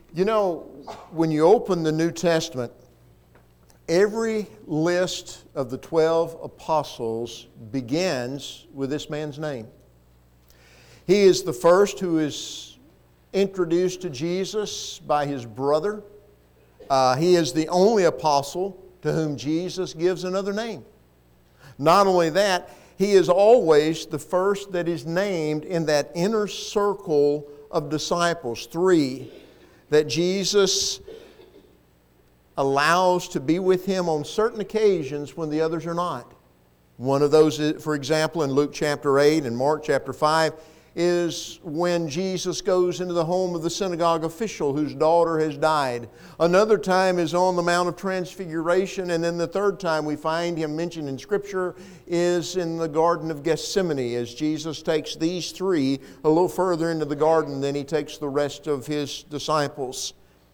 You know, when you open the New Testament, every list of the 12 apostles begins with this man's name. He is the first who is introduced to Jesus by his brother. He is the only apostle to whom Jesus gives another name. Not only that, he is always the first that is named in that inner circle of disciples, 3, that Jesus allows to be with Him on certain occasions when the others are not. One of those, for example, in Luke chapter 8 and Mark chapter 5, is when Jesus goes into the home of the synagogue official whose daughter has died. Another time is on the Mount of Transfiguration, and then the third time we find Him mentioned in Scripture is in the Garden of Gethsemane, as Jesus takes these 3 a little further into the garden than He takes the rest of His disciples.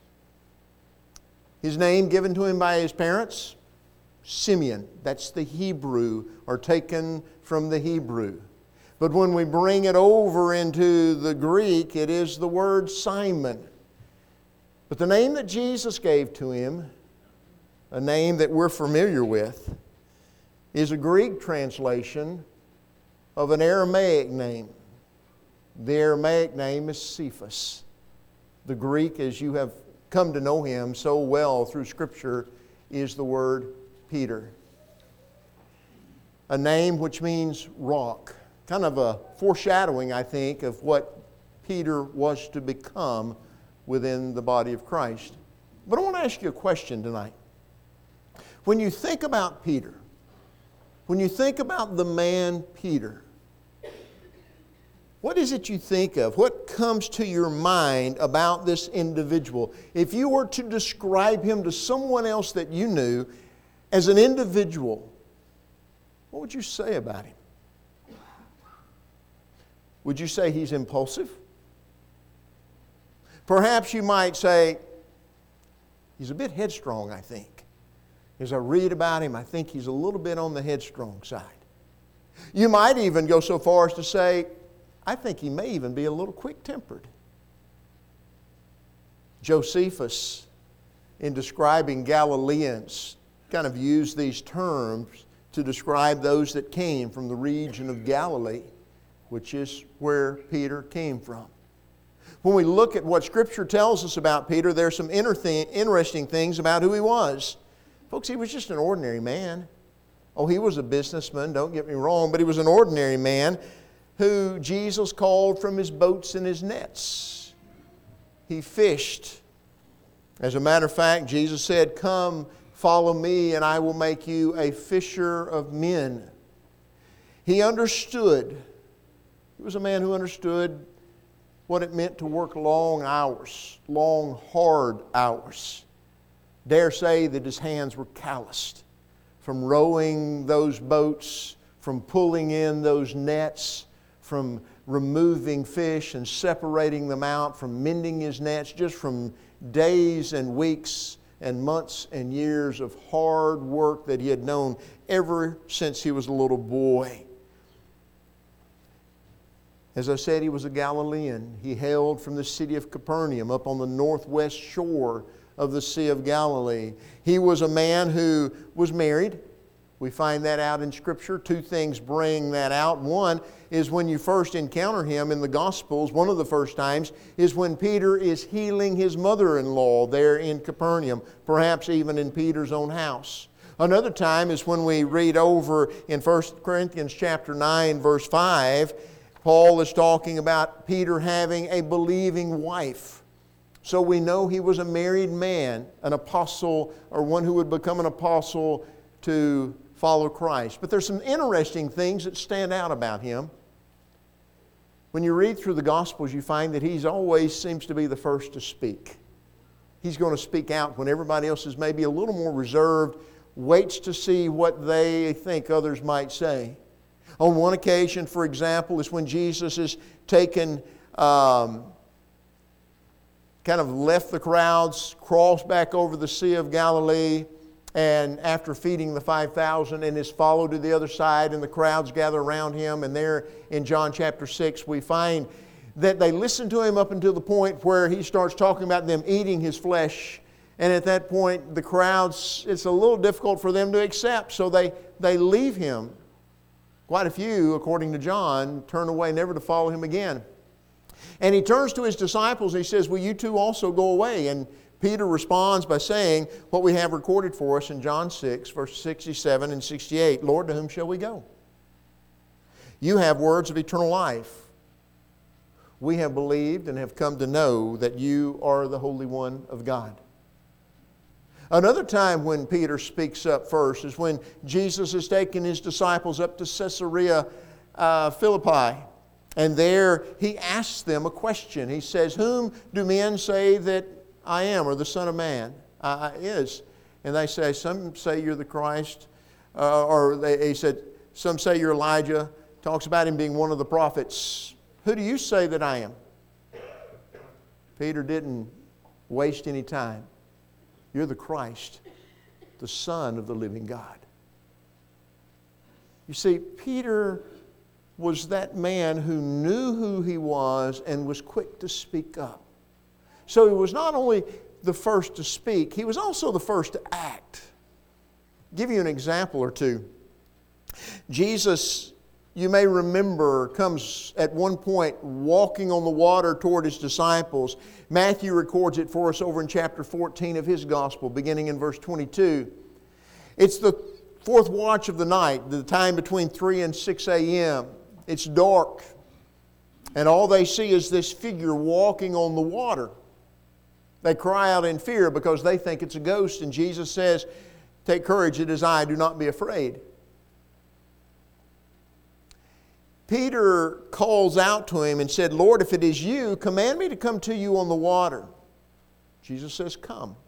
His name given to Him by His parents, Simeon. That's the Hebrew, or taken from the Hebrew. But when we bring it over into the Greek, it is the word Simon. But the name that Jesus gave to him, a name that we're familiar with, is a Greek translation of an Aramaic name. The Aramaic name is Cephas. The Greek, as you have come to know him so well through Scripture, is the word Peter. A name which means rock. Kind of a foreshadowing, I think, of what Peter was to become within the body of Christ. But I want to ask you a question tonight. When you think about Peter, when you think about the man Peter, what is it you think of? What comes to your mind about this individual? If you were to describe him to someone else that you knew as an individual, what would you say about him? Would you say he's impulsive? Perhaps you might say, he's a bit headstrong, I think. As I read about him, I think he's a little bit on the headstrong side. You might even go so far as to say, I think he may even be a little quick-tempered. Josephus, in describing Galileans, kind of used these terms to describe those that came from the region of Galilee, which is where Peter came from. When we look at what Scripture tells us about Peter, there are some interesting things about who he was. Folks, he was just an ordinary man. Oh, he was a businessman, don't get me wrong, but he was an ordinary man who Jesus called from his boats and his nets. He fished. As a matter of fact, Jesus said, "Come, follow me, and I will make you a fisher of men." He understood. He was a man who understood what it meant to work long hours, long, hard hours. Dare say that his hands were calloused from rowing those boats, from pulling in those nets, from removing fish and separating them out, from mending his nets, just from days and weeks and months and years of hard work that he had known ever since he was a little boy. As I said, he was a Galilean. He hailed from the city of Capernaum up on the northwest shore of the Sea of Galilee. He was a man who was married. We find that out in Scripture. 2 things bring that out. One is when you first encounter him in the Gospels, one of the first times is when Peter is healing his mother-in-law there in Capernaum, perhaps even in Peter's own house. Another time is when we read over in 1 Corinthians chapter 9, verse 5, Paul is talking about Peter having a believing wife. So we know he was a married man, an apostle, or one who would become an apostle to follow Christ. But there's some interesting things that stand out about him. When you read through the Gospels, you find that he always seems to be the first to speak. He's going to speak out when everybody else is maybe a little more reserved, waits to see what they think others might say. On one occasion, for example, is when Jesus is taken, kind of left the crowds, crossed back over the Sea of Galilee, and after feeding the 5,000 and is followed to the other side, and the crowds gather around him. And there in John chapter 6, we find that they listen to him up until the point where he starts talking about them eating his flesh. And at that point, the crowds, it's a little difficult for them to accept, so they leave him. Quite a few, according to John, turn away never to follow him again. And he turns to his disciples and he says, will you too also go away? And Peter responds by saying what we have recorded for us in John 6, verses 67 and 68. Lord, to whom shall we go? You have words of eternal life. We have believed and have come to know that you are the Holy One of God. Another time when Peter speaks up first is when Jesus has taken his disciples up to Caesarea Philippi. And there he asks them a question. He says, whom do men say that I am, or the Son of Man is? And they say, some say you're the Christ, he said, some say you're Elijah. Talks about him being one of the prophets. Who do you say that I am? Peter didn't waste any time. You're the Christ, the Son of the living God. You see, Peter was that man who knew who he was and was quick to speak up. So he was not only the first to speak, he was also the first to act. I'll give you an example or two. Jesus, you may remember, comes at one point walking on the water toward his disciples. Matthew records it for us over in chapter 14 of his gospel, beginning in verse 22. It's the fourth watch of the night, the time between 3 and 6 a.m. It's dark, and all they see is this figure walking on the water. They cry out in fear because they think it's a ghost, and Jesus says, take courage, it is I, do not be afraid. Peter calls out to him and said, Lord, if it is you, command me to come to you on the water. Jesus says, come.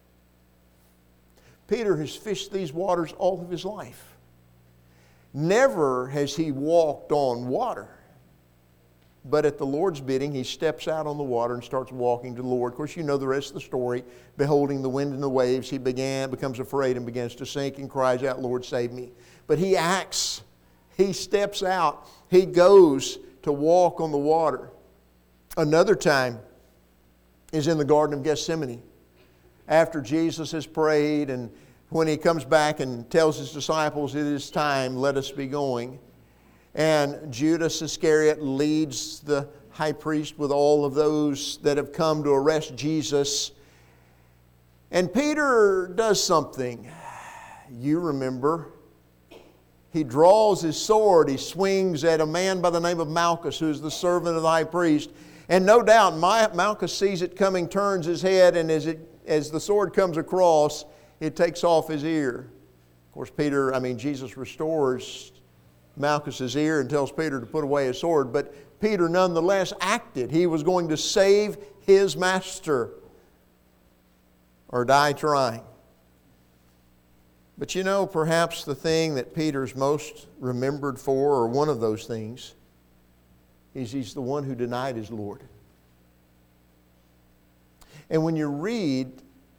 Peter has fished these waters all of his life. Never has he walked on water. But at the Lord's bidding, he steps out on the water and starts walking to the Lord. Of course, you know the rest of the story. Beholding the wind and the waves, he becomes afraid and begins to sink and cries out, Lord, save me. But he acts. He steps out. He goes to walk on the water. Another time is in the Garden of Gethsemane. After Jesus has prayed, and when he comes back and tells his disciples, it is time, let us be going. And Judas Iscariot leads the high priest with all of those that have come to arrest Jesus. And Peter does something. You remember. He draws his sword. He swings at a man by the name of Malchus, who is the servant of the high priest. And no doubt Malchus sees it coming, turns his head, and as the sword comes across, it takes off his ear. Of course, Jesus restores Malchus's ear and tells Peter to put away his sword. But Peter nonetheless acted. He was going to save his master or die trying. But you know, perhaps the thing that Peter's most remembered for, or one of those things, is he's the one who denied his Lord. And when you read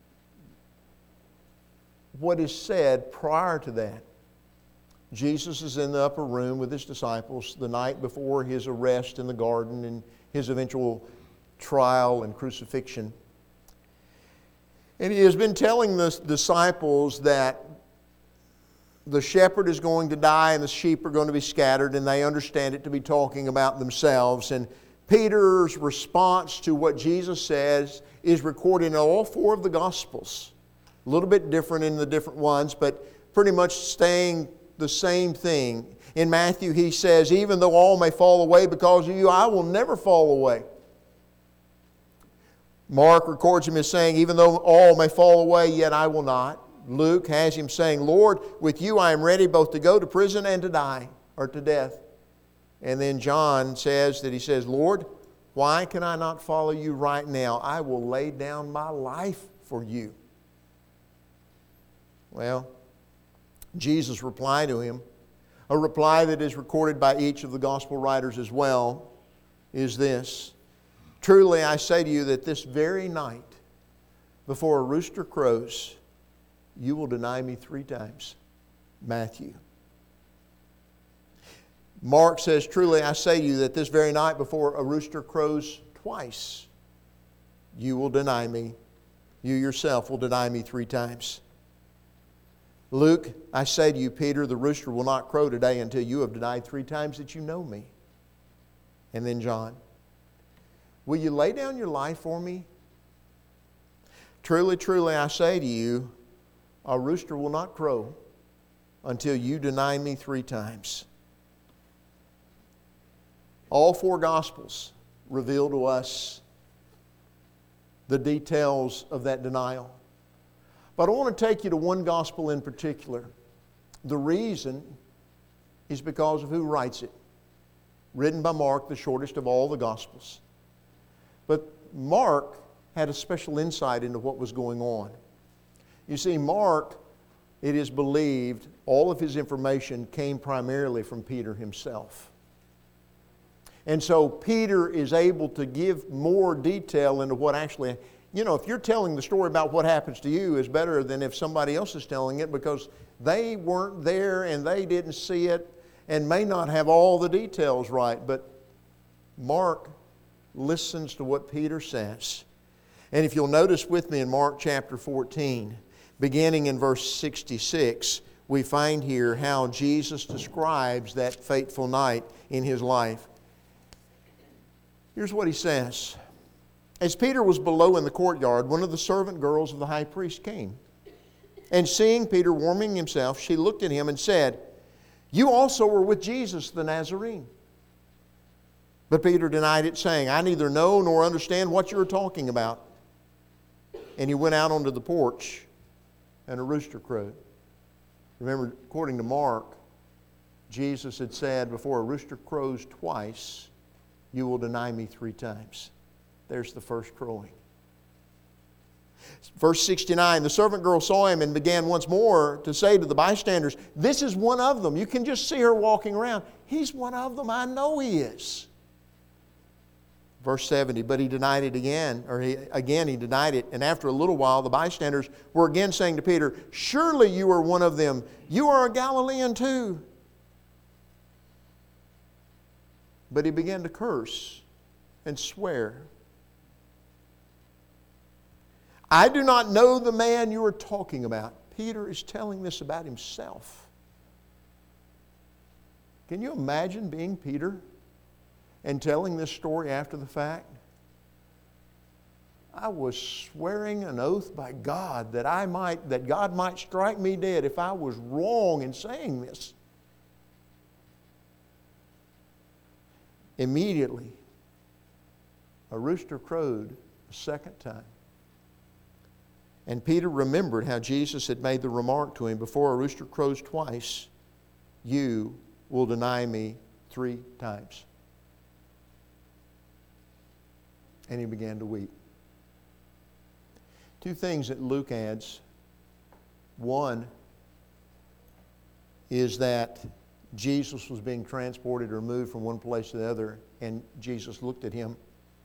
what is said prior to that, Jesus is in the upper room with his disciples the night before his arrest in the garden and his eventual trial and crucifixion. And he has been telling the disciples that the shepherd is going to die and the sheep are going to be scattered, and they understand it to be talking about themselves. And Peter's response to what Jesus says is recorded in all four of the Gospels. A little bit different in the different ones, but pretty much staying the same thing. In Matthew he says, even though all may fall away because of you, I will never fall away. Mark records him as saying, even though all may fall away, yet I will not. Luke has him saying, Lord, with you I am ready both to go to prison and to die, or to death. And then John says that he says, Lord, why can I not follow you right now? I will lay down my life for you. Well, Jesus replied to him, a reply that is recorded by each of the gospel writers as well, is this. Truly I say to you that this very night, before a rooster crows, you will deny me 3 times. Matthew. Mark says, truly I say to you that this very night before a rooster crows twice, you will deny me. You yourself will deny me 3 times. Luke, I say to you, Peter, the rooster will not crow today until you have denied 3 times that you know me. And then John, will you lay down your life for me? Truly, truly, I say to you, a rooster will not crow until you deny me 3 times. All 4 Gospels reveal to us the details of that denial. But I want to take you to one Gospel in particular. The reason is because of who writes it. Written by Mark, the shortest of all the Gospels. But Mark had a special insight into what was going on. You see, Mark, it is believed, all of his information came primarily from Peter himself. And so Peter is able to give more detail into what actually, if you're telling the story about what happens to you is better than if somebody else is telling it, because they weren't there and they didn't see it and may not have all the details right. But Mark listens to what Peter says. And if you'll notice with me in Mark chapter 14, beginning in verse 66, we find here how Jesus describes that fateful night in his life. Here's what he says. As Peter was below in the courtyard, one of the servant girls of the high priest came. And seeing Peter warming himself, she looked at him and said, "You also were with Jesus the Nazarene." But Peter denied it, saying, "I neither know nor understand what you are talking about." And he went out onto the porch, and a rooster crowed. Remember, according to Mark, Jesus had said, before a rooster crows twice, you will deny me 3 times. There's the first crowing. Verse 69, the servant girl saw him and began once more to say to the bystanders, "This is one of them." You can just see her walking around. "He's one of them. I know he is." Verse 70, but he denied it again, he denied it. And after a little while, the bystanders were again saying to Peter, "Surely you are one of them. You are a Galilean too." But he began to curse and swear, "I do not know the man you are talking about." Peter is telling this about himself. Can you imagine being Peter and telling this story after the fact? "I was swearing an oath by God that God might strike me dead if I was wrong in saying this." Immediately, a rooster crowed a second time. And Peter remembered how Jesus had made the remark to him, "Before a rooster crows twice, you will deny me 3 times." And he began to weep. 2 things that Luke adds. One is that Jesus was being transported or moved from one place to the other, and Jesus looked at him.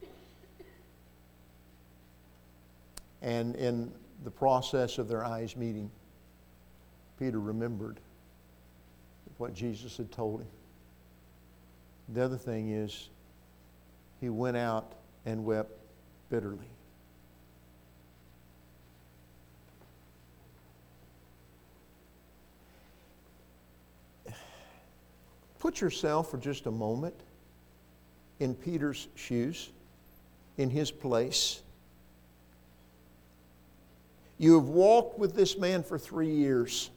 And in the process of their eyes meeting, Peter remembered what Jesus had told him. The other thing is, he went out and wept bitterly. Put yourself for just a moment in Peter's shoes, in his place. You have walked with this man for 3 years.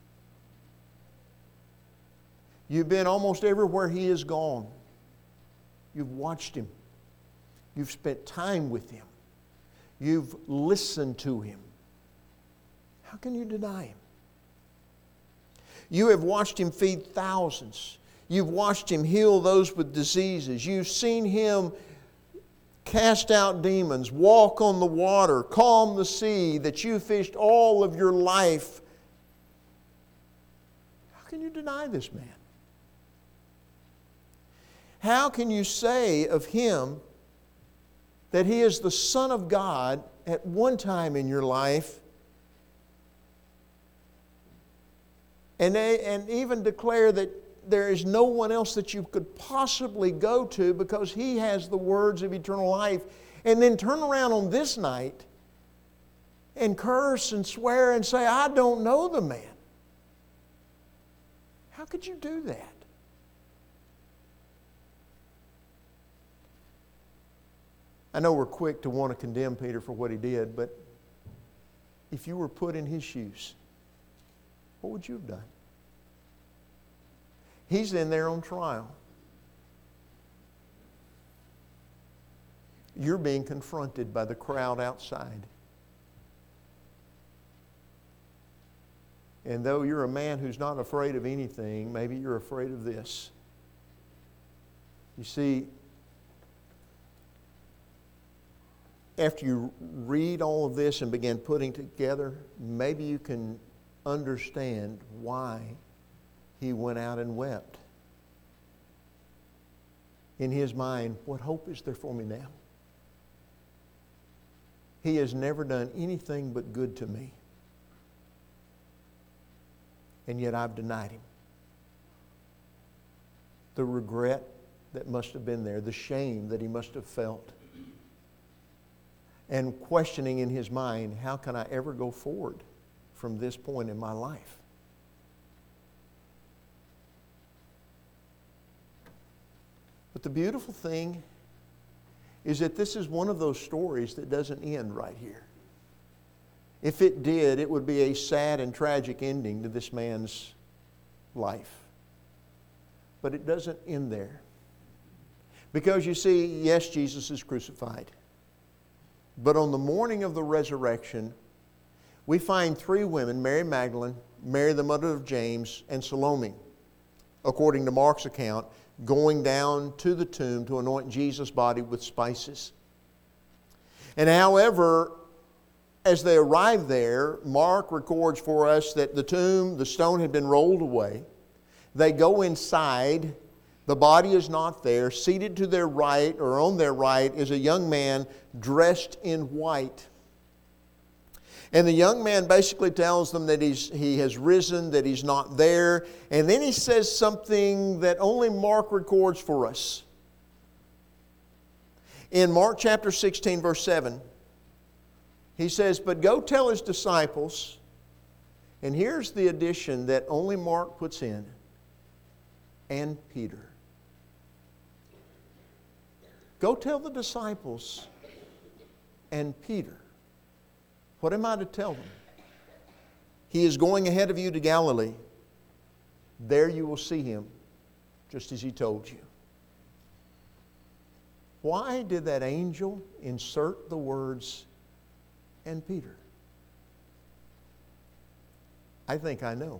You've been almost everywhere he has gone. You've watched him. You've spent time with him. You've listened to him. How can you deny him? You have watched him feed thousands. You've watched him heal those with diseases. You've seen him cast out demons, walk on the water, calm the sea that you fished all of your life. How can you deny this man? How can you say of him that he is the Son of God at one time in your life, and even declare that there is no one else that you could possibly go to because He has the words of eternal life. And then turn around on this night and curse and swear and say, I don't know the man. How could you do that? I know we're quick to want to condemn Peter for what he did, but if you were put in his shoes, what would you have done? He's in there on trial. You're being confronted by the crowd outside. And though you're a man who's not afraid of anything, maybe you're afraid of this. You see, after you read all of this and begin putting together, maybe you can understand why he went out and wept. In his mind, what hope is there for me now? He has never done anything but good to me. And yet I've denied him. The regret that must have been there, the shame that he must have felt. And questioning in his mind, how can I ever go forward from this point in my life? But the beautiful thing is that this is one of those stories that doesn't end right here. If it did, it would be a sad and tragic ending to this man's life. But it doesn't end there. Because you see, yes, Jesus is crucified. But on the morning of the resurrection, we find three women, Mary Magdalene, Mary the mother of James, and Salome, according to Mark's account, going down to the tomb to anoint Jesus' body with spices. And however, as they arrived there, Mark records for us that the stone had been rolled away. They go inside. The body is not there. Seated to their right, or on their right, is a young man dressed in white. And the young man basically tells them that he has risen, that he's not there. And then he says something that only Mark records for us. In Mark chapter 16, verse 7, he says, "But go tell his disciples," and here's the addition that only Mark puts in, "and Peter." Go tell the disciples and Peter. What am I to tell them? He is going ahead of you to Galilee. There you will see him, just as he told you. Why did that angel insert the words, "and Peter"? I think I know.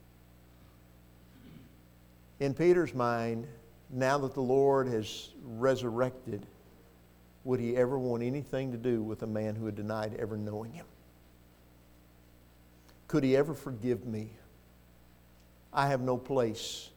In Peter's mind, now that the Lord has resurrected, would he ever want anything to do with a man who had denied ever knowing him? Could he ever forgive me? I have no place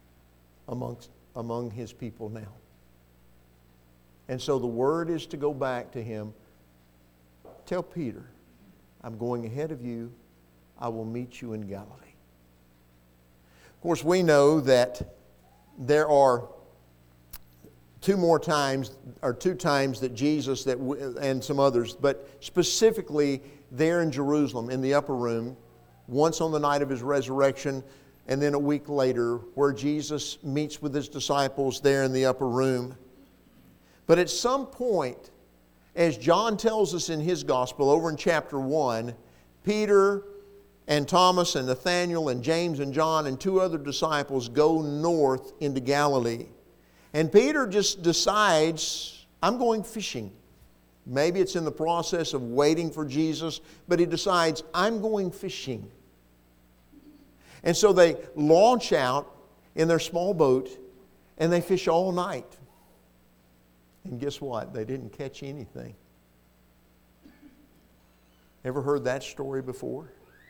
among his people now. And so the word is to go back to him. Tell Peter, I'm going ahead of you. I will meet you in Galilee. Of course, we know that there are two times that Jesus and some others, but specifically there in Jerusalem in the upper room, once on the night of his resurrection, and then a week later where Jesus meets with his disciples there in the upper room. But at some point, as John tells us in his gospel over in chapter 1, Peter and Thomas and Nathanael and James and John and two other disciples go north into Galilee. And Peter just decides, I'm going fishing. Maybe it's in the process of waiting for Jesus, but he decides, I'm going fishing. And so they launch out in their small boat and they fish all night. And guess what? They didn't catch anything. Ever heard that story before?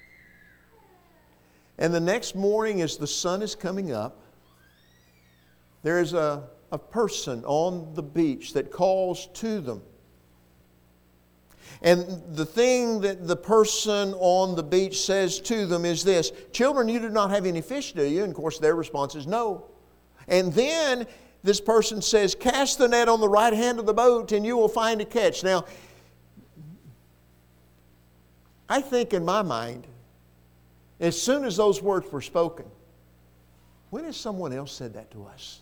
And the next morning, as the sun is coming up, there is a person on the beach that calls to them. And the thing that the person on the beach says to them is this: "Children, you do not have any fish, do you?" And of course their response is no. And then this person says, "Cast the net on the right hand of the boat and you will find a catch." Now, I think in my mind, as soon as those words were spoken, when has someone else said that to us?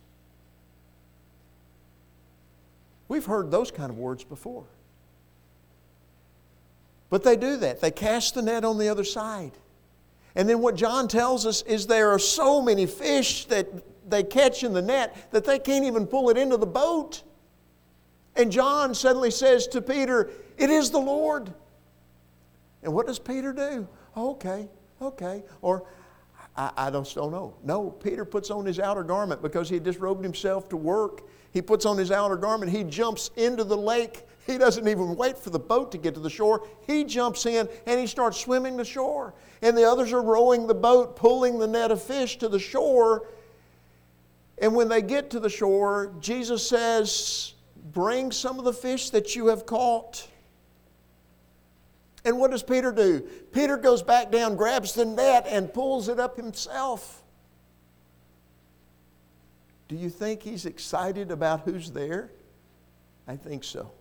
We've heard those kind of words before. But they do that. They cast the net on the other side. And then what John tells us is there are so many fish that they catch in the net that they can't even pull it into the boat. And John suddenly says to Peter, "It is the Lord." And what does Peter do? Okay. Or, I just don't know. No, Peter puts on his outer garment because he had disrobed himself to work. He puts on his outer garment. He jumps into the lake. He doesn't even wait for the boat to get to the shore. He jumps in and he starts swimming to shore. And the others are rowing the boat, pulling the net of fish to the shore. And when they get to the shore, Jesus says, "Bring some of the fish that you have caught." And what does Peter do? Peter goes back down, grabs the net, and pulls it up himself. Do you think he's excited about who's there? I think so.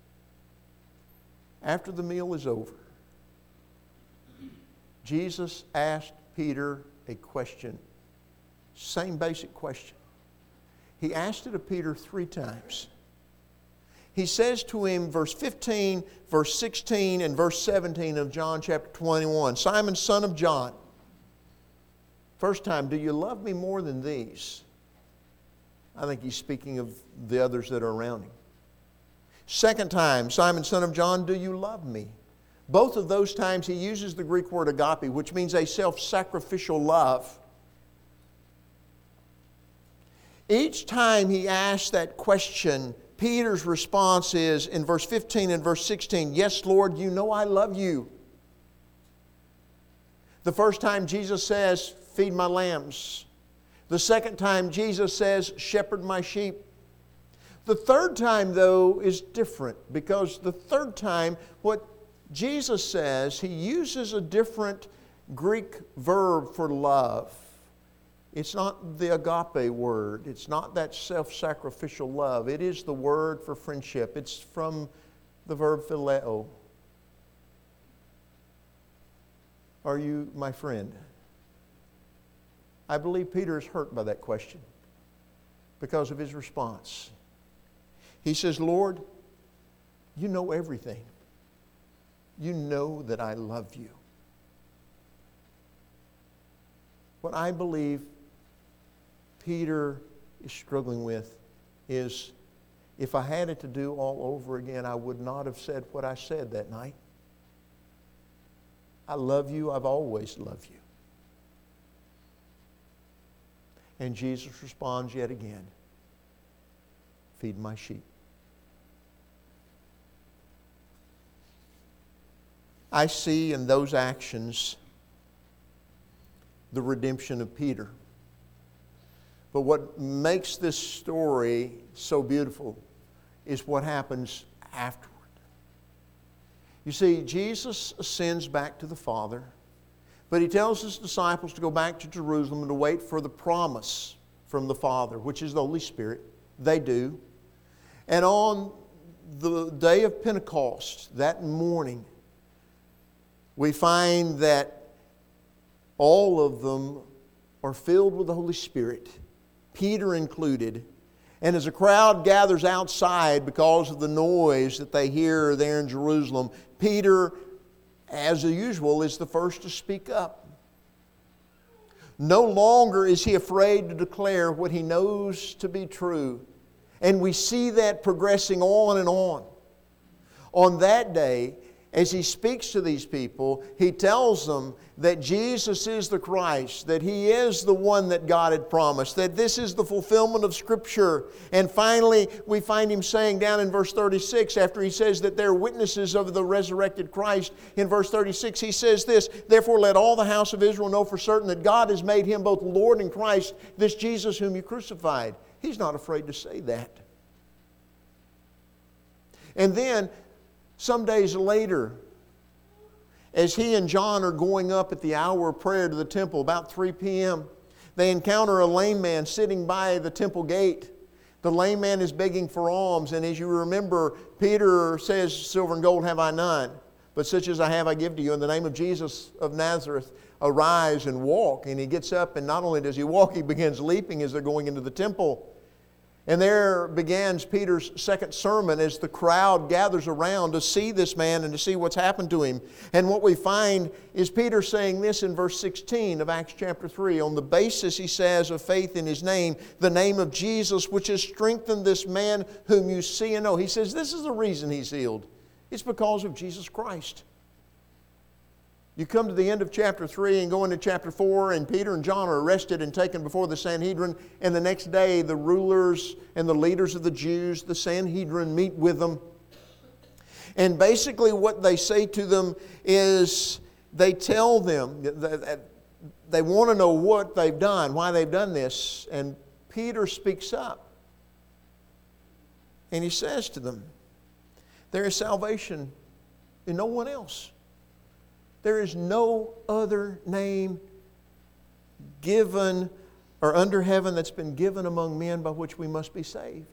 After the meal is over, Jesus asked Peter a question. Same basic question. He asked it of Peter 3 times. He says to him, verse 15, verse 16, and verse 17 of John chapter 21, "Simon, son of John." First time, "Do you love me more than these?" I think he's speaking of the others that are around him. Second time, "Simon, son of John, do you love me?" Both of those times he uses the Greek word agape, which means a self-sacrificial love. Each time he asks that question, Peter's response is, in verse 15 and verse 16, "Yes, Lord, you know I love you." The first time Jesus says, "Feed my lambs." The second time Jesus says, "Shepherd my sheep." The third time, though, is different, because the third time, what Jesus says, he uses a different Greek verb for love. It's not the agape word. It's not that self-sacrificial love. It is the word for friendship. It's from the verb phileo. Are you my friend? I believe Peter is hurt by that question because of his response. He says, "Lord, you know everything. You know that I love you." What I believe Peter is struggling with is, if I had it to do all over again, I would not have said what I said that night. I love you. I've always loved you. And Jesus responds yet again, "Feed my sheep." I see in those actions the redemption of Peter. But what makes this story so beautiful is what happens afterward. You see, Jesus ascends back to the Father, but He tells His disciples to go back to Jerusalem and to wait for the promise from the Father, which is the Holy Spirit. They do. And on the day of Pentecost, that morning, we find that all of them are filled with the Holy Spirit, Peter included. And as a crowd gathers outside because of the noise that they hear there in Jerusalem, Peter, as usual, is the first to speak up. No longer is he afraid to declare what he knows to be true. And we see that progressing on and on. On that day, as he speaks to these people, he tells them that Jesus is the Christ, that He is the one that God had promised, that this is the fulfillment of Scripture. And finally, we find him saying down in verse 36, after he says that they're witnesses of the resurrected Christ, in verse 36 he says this, "Therefore let all the house of Israel know for certain that God has made Him both Lord and Christ, this Jesus whom you crucified." He's not afraid to say that. And then, Some days later, as he and John are going up at the hour of prayer to the temple, about 3 p.m., they encounter a lame man sitting by the temple gate. The lame man is begging for alms, and as you remember, Peter says, "Silver and gold have I none, but such as I have I give to you. In the name of Jesus of Nazareth, arise and walk." And he gets up, and not only does he walk, he begins leaping as they're going into the temple. And there begins Peter's second sermon as the crowd gathers around to see this man and to see what's happened to him. And what we find is Peter saying this in verse 16 of Acts chapter 3. On the basis, he says, of faith in His name, the name of Jesus, which has strengthened this man whom you see and know. He says this is the reason he's healed. It's because of Jesus Christ. You come to the end of chapter 3 and go into chapter 4, and Peter and John are arrested and taken before the Sanhedrin. And the next day, the rulers and the leaders of the Jews, the Sanhedrin, meet with them. And basically what they say to them is they tell them that they want to know what they've done, why they've done this. And Peter speaks up. And he says to them, there is salvation in no one else. There is no other name given or under heaven that's been given among men by which we must be saved.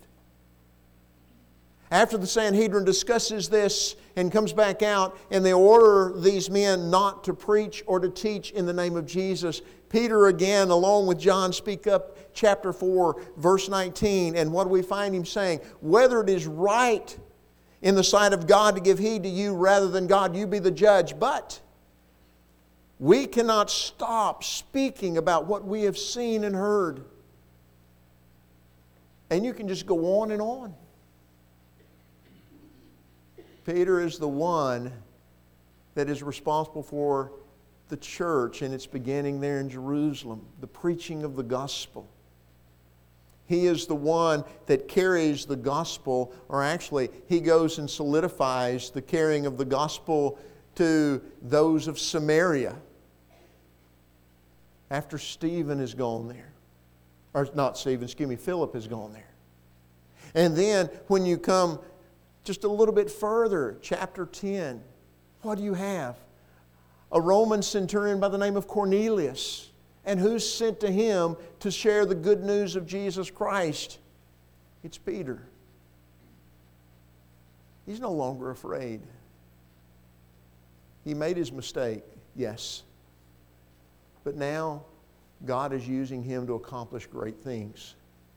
After the Sanhedrin discusses this and comes back out, and they order these men not to preach or to teach in the name of Jesus, Peter again, along with John, speak up chapter 4, verse 19. And what do we find him saying? Whether it is right in the sight of God to give heed to you rather than God, you be the judge. But we cannot stop speaking about what we have seen and heard. And you can just go on and on. Peter is the one that is responsible for the church and its beginning there in Jerusalem, the preaching of the gospel. He is the one that carries the gospel, or actually, he goes and solidifies the carrying of the gospel to those of Samaria. After Stephen has gone there. Or not Stephen, Philip has gone there. And then when you come just a little bit further, chapter 10, what do you have? A Roman centurion by the name of Cornelius. And who's sent to him to share the good news of Jesus Christ? It's Peter. He's no longer afraid. He made his mistake, yes. But now, God is using him to accomplish great things.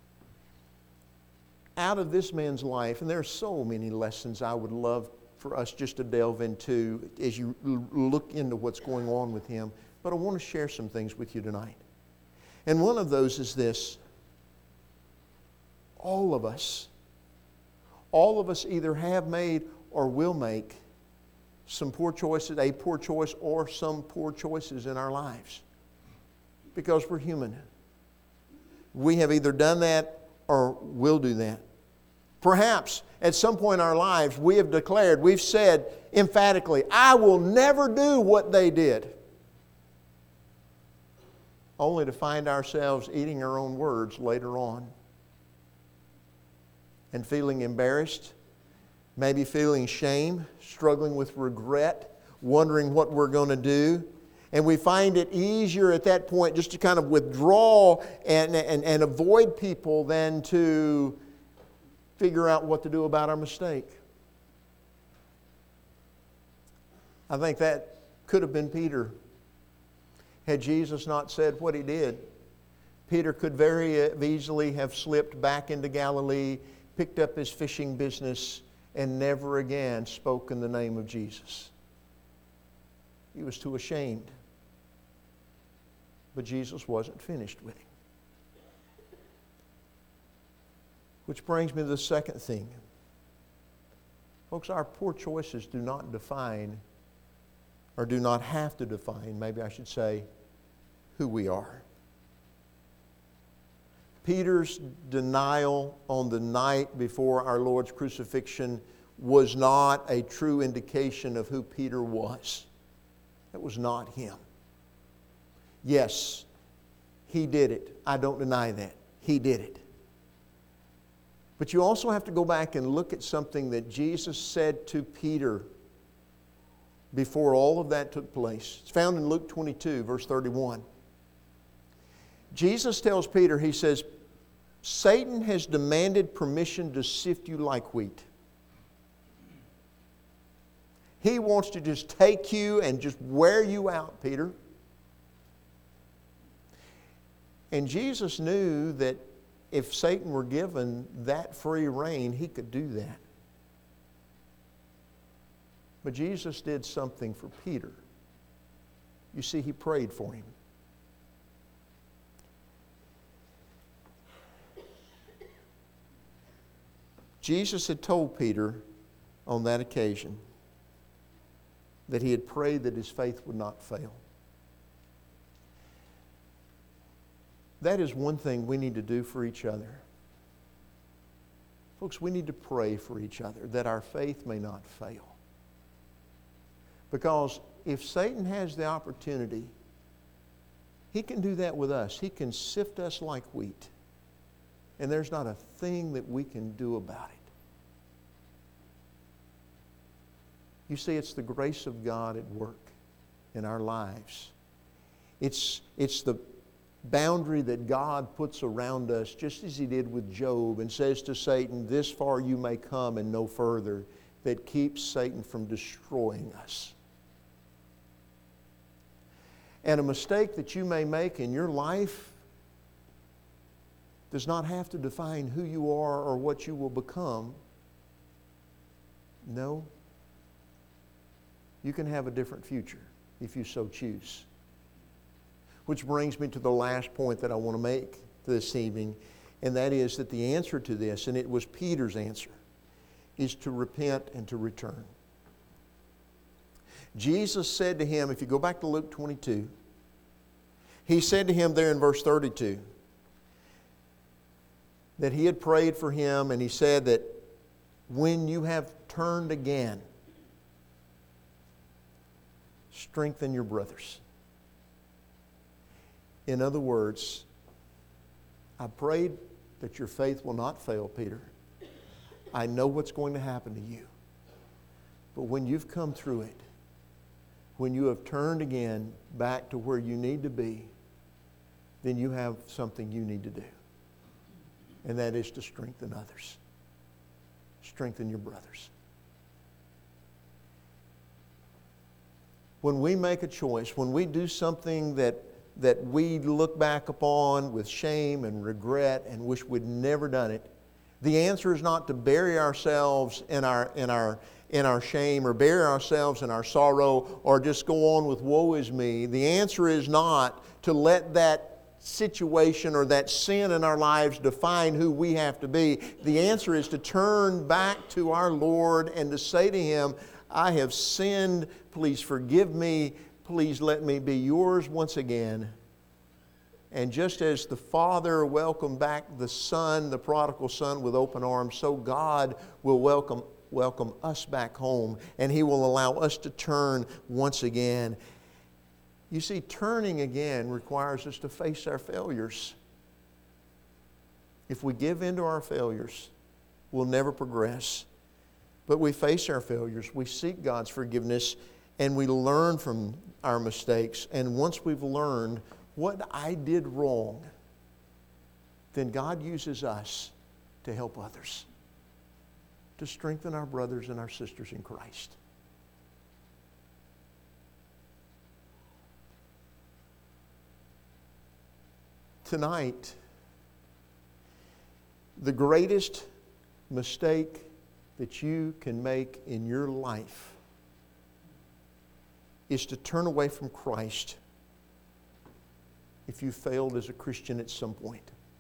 Out of this man's life, and there are so many lessons I would love for us just to delve into as you look into what's going on with him, but I want to share some things with you tonight. And one of those is this. All of us either have made or will make some poor choices, a poor choice or some poor choices in our lives. Because we're human. We have either done that or will do that. Perhaps at some point in our lives we have declared, we've said emphatically, I will never do what they did. Only to find ourselves eating our own words later on. And feeling embarrassed, maybe feeling shame, struggling with regret, wondering what we're going to do. And we find it easier at that point just to kind of withdraw and avoid people than to figure out what to do about our mistake. I think that could have been Peter. Had Jesus not said what he did, Peter could very easily have slipped back into Galilee, picked up his fishing business, and never again spoken the name of Jesus. He was too ashamed. But Jesus wasn't finished with him. Which brings me to the second thing. Folks, our poor choices do not define, or do not have to define, maybe I should say, who we are. Peter's denial on the night before our Lord's crucifixion was not a true indication of who Peter was. That was not him. Yes, he did it. I don't deny that. He did it. But you also have to go back and look at something that Jesus said to Peter before all of that took place. It's found in Luke 22, verse 31. Jesus tells Peter, He says, Satan has demanded permission to sift you like wheat. He wants to just take you and just wear you out, Peter. And Jesus knew that if Satan were given that free rein, he could do that. But Jesus did something for Peter. You see, He prayed for him. Jesus had told Peter on that occasion that he had prayed that his faith would not fail. That is one thing we need to do for each other. Folks, we need to pray for each other that our faith may not fail. Because if Satan has the opportunity, he can do that with us. He can sift us like wheat. And there's not a thing that we can do about it. You see, it's the grace of God at work in our lives. It's the boundary that God puts around us, just as He did with Job, and says to Satan, this far you may come and no further, that keeps Satan from destroying us. And a mistake that you may make in your life does not have to define who you are or what you will become. No. You can have a different future if you so choose. Which brings me to the last point that I want to make this evening, and that is that the answer to this, and it was Peter's answer, is to repent and to return. Jesus said to him, if you go back to Luke 22, He said to him there in verse 32 that He had prayed for him, and He said that when you have turned again, strengthen your brothers. In other words, I prayed that your faith will not fail, Peter. I know what's going to happen to you. But when you've come through it, when you have turned again back to where you need to be, then you have something you need to do. And that is to strengthen others. Strengthen your brothers. When we make a choice, when we do something that we look back upon with shame and regret and wish we'd never done it, the answer is not to bury ourselves in our shame or bury ourselves in our sorrow or just go on with woe is me. The answer is not to let that situation or that sin in our lives define who we have to be. The answer is to turn back to our Lord and to say to Him, I have sinned, please forgive me, please let me be yours once again. And just as the Father welcomed back the Son, the prodigal son, with open arms, so God will welcome us back home, and He will allow us to turn once again. You see, turning again requires us to face our failures. If we give in to our failures, we'll never progress. But we face our failures, we seek God's forgiveness, and we learn from our mistakes. And once we've learned what I did wrong, then God uses us to help others, to strengthen our brothers and our sisters in Christ. Tonight, the greatest mistake that you can make in your life is to turn away from Christ if you failed as a Christian at some point.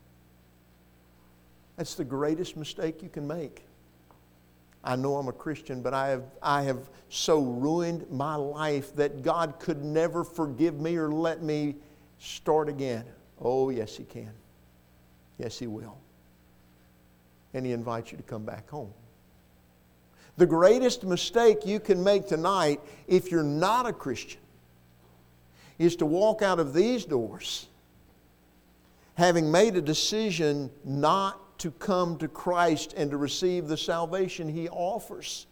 That's the greatest mistake you can make. I know I'm a Christian, but I have so ruined my life that God could never forgive me or let me start again. Oh, yes, He can. Yes, He will. And He invites you to come back home. The greatest mistake you can make tonight, if you're not a Christian, is to walk out of these doors having made a decision not not to come to Christ and to receive the salvation He offers.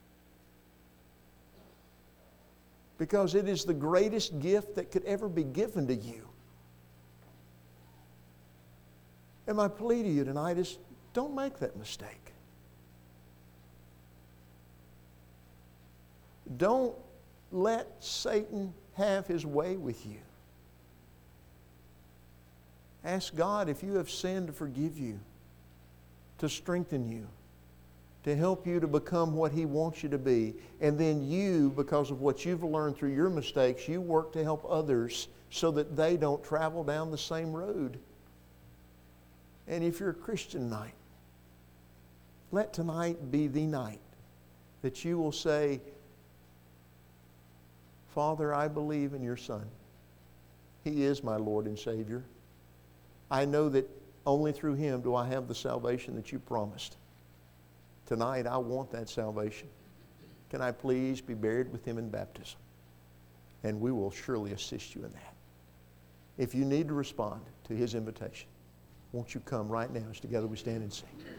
Because it is the greatest gift that could ever be given to you. And my plea to you tonight is, don't make that mistake. Don't let Satan have his way with you. Ask God, if you have sinned, to forgive you, to strengthen you, to help you to become what He wants you to be. And then you, because of what you've learned through your mistakes, you work to help others so that they don't travel down the same road. And if you're a Christian tonight, let tonight be the night that you will say, Father, I believe in your Son. He is my Lord and Savior. I know that only through Him do I have the salvation that you promised. Tonight, I want that salvation. Can I please be buried with Him in baptism? And we will surely assist you in that. If you need to respond to His invitation, won't you come right now as together we stand and sing?